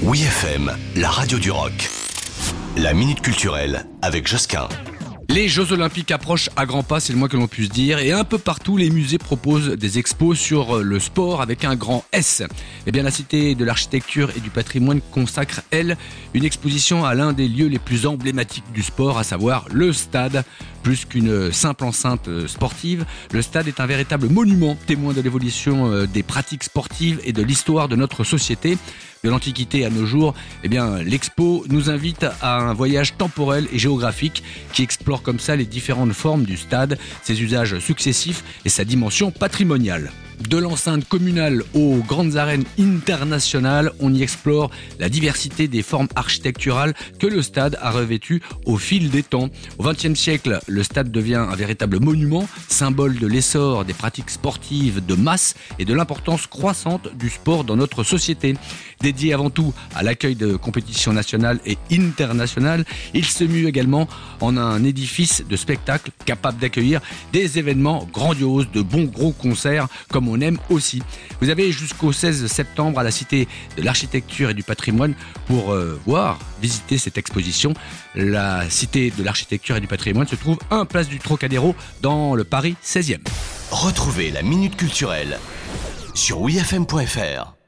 Oui FM, la radio du rock. La minute culturelle avec Josquin. Les Jeux Olympiques approchent à grands pas, c'est le moins que l'on puisse dire, et un peu partout, les musées proposent des expos sur le sport avec un grand S. Eh bien, la Cité de l'Architecture et du Patrimoine consacre, elle, une exposition à l'un des lieux les plus emblématiques du sport, à savoir le stade. Plus qu'une simple enceinte sportive, le stade est un véritable monument, témoin de l'évolution des pratiques sportives et de l'histoire de notre société. De l'Antiquité à nos jours, eh bien, l'expo nous invite à un voyage temporel et géographique qui explore comme ça les différentes formes du stade, ses usages successifs et sa dimension patrimoniale. De l'enceinte communale aux grandes arènes internationales, on y explore la diversité des formes architecturales que le stade a revêtues au fil des temps. Au XXe siècle, le stade devient un véritable monument, symbole de l'essor des pratiques sportives de masse et de l'importance croissante du sport dans notre société. Dédié avant tout à l'accueil de compétitions nationales et internationales, il se mue également en un édifice de spectacle capable d'accueillir des événements grandioses, de bons gros concerts comme on aime aussi. Vous avez jusqu'au 16 septembre à la Cité de l'Architecture et du Patrimoine pour visiter cette exposition. La Cité de l'Architecture et du Patrimoine se trouve 1 place du Trocadéro dans le Paris 16e. Retrouvez la minute culturelle sur wifm.fr.